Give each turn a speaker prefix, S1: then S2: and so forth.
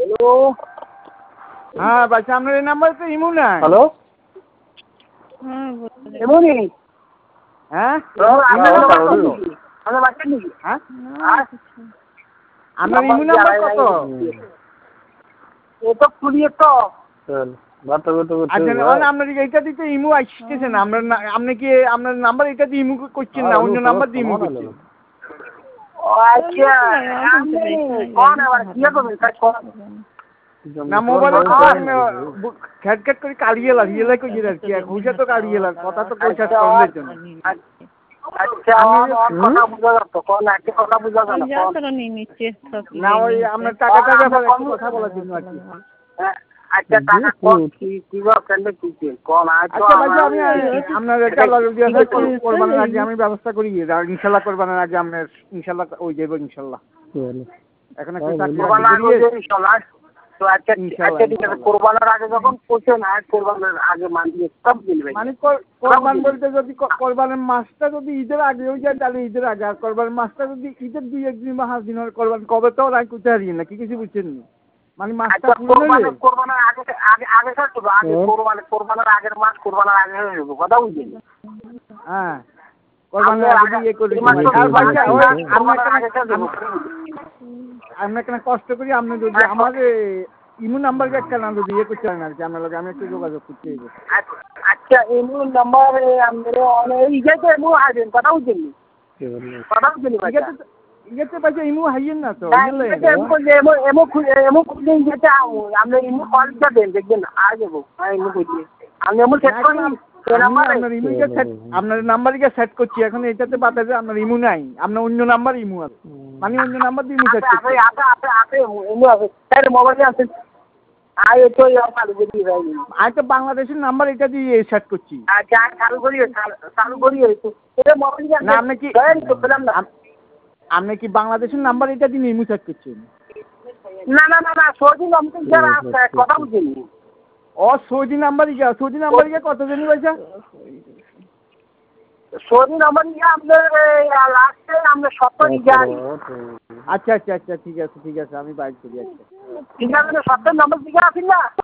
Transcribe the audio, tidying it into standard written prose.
S1: Hello.
S2: হ্যাঁ বাচ্চা আপনার এই নাম্বার তো ইমু নাই।
S1: হ্যালো এমনি
S2: হ্যাঁ
S1: আপনার বাচ্চা নাকি?
S2: হ্যাঁ আপনার ইমু নাম্বার কত?
S1: এ তো ফুলিয়ে তো
S2: আচ্ছা আপনার এইটা দিতে ইমু আসতেছে না। আপনি কি আপনার নাম্বার এটা দিয়ে ইমু করছেন না অন্য নাম্বার দিয়ে ইমু করছেন?
S1: আচ্ছা কোন আবার কি করবেন কাজ করেন
S2: না মোবাইলে খ্যাট খ্যাট করে কালিয়ে লাগিয়ে কইছে আর কি খুশে তো কালিয়ে লাগ কথা তো কইছা করনের জন্য।
S1: আচ্ছা কথা বুঝা যাচ্ছে কোন একটা কথা বুঝা যায়
S2: না ওই আপনার টাকাটার ব্যাপারে কথা বলার জন্য আর কি।
S1: আচ্ছা টাকা কোন কি করছেন কি কোন
S2: আচ্ছা ভাই আমি আপনার একটা লগে আছে কোরবানির আগে আমি ব্যবস্থা করি ইনশাআল্লাহ কোরবানির আগে আপনার ইনশাআল্লাহ ওই দেব ইনশাআল্লাহ। এখন একটা চাকরি
S1: করি ইনশাআল্লাহ। তো আচ্ছা আচ্ছা ঠিক আছে কোরবানির আগে যখন পৌঁছে না কোরবানির আগে মানিয়ে সব দিবেন
S2: মানে কোরবান বলতে যদি কোরবানের মাসটা যদি ঈদের আগে হয়ে যায় তাহলে ঈদের আগে আর কোরবানের মাসটা যদি ঈদের 2-1 দিন বা 5 দিন হয় কোরবান কবে তো রাই করতে হারিয়ে না কি কিছু বুঝছেন না মানে মাসটা
S1: কোরবানির আগে আগে আগে আগে কোরবানির আগের মাস কোরবানির আগে হয়ে যাবে কথা বুঝছেন।
S2: হ্যাঁ কোরবানির আগে ইয়ে করে আমরা কেন কষ্ট করি আপনি যদি আমাদের ইমু নাম্বারকে একটা না যদি ইয়ে করতে পারেন আর কি আপনার লগে আমি একটু যোগাযোগ করতে হইব।
S1: আচ্ছা ইমু নাম্বার আমাদের অনেক ইয়েতে ইমু আসেন কথা বুঝছেন কথা বুঝছেন
S2: ইয়েতে পাইছে ইমু হাইয়েন না তো
S1: এমু খুঁজে ইয়েতে আমরা ইমু কলটা দেন দেখবেন আর যাবো ইমু খুঁজে আমি এমন সেট করি
S2: আপনার নাম্বারকে সেট করছি এখন এটাতে বাতাসে আপনার ইমু নাই আপনার অন্য নাম্বার ইমু আছে মানে অন্য নাম্বার দিয়ে ইমু সেট করছি
S1: মোবাইলে আছে
S2: আমি তো বাংলাদেশের নাম্বার এটা দিয়ে সেট করছি। না আপনি কি বাংলাদেশের নাম্বার এটা দিয়ে ইমু সেট করছেন?
S1: না না না না সৌদি কথা বুঝছেন
S2: ও সৌদি নাম্বার কত জানি পয়সা
S1: সৌদি নাম্বার আপনার লাস্টে আমরা 70 জানি।
S2: আচ্ছা আচ্ছা আচ্ছা ঠিক আছে আমি বাইক করি আচ্ছা
S1: ঠিক আছে 70 নম্বর দিকে আসেন না।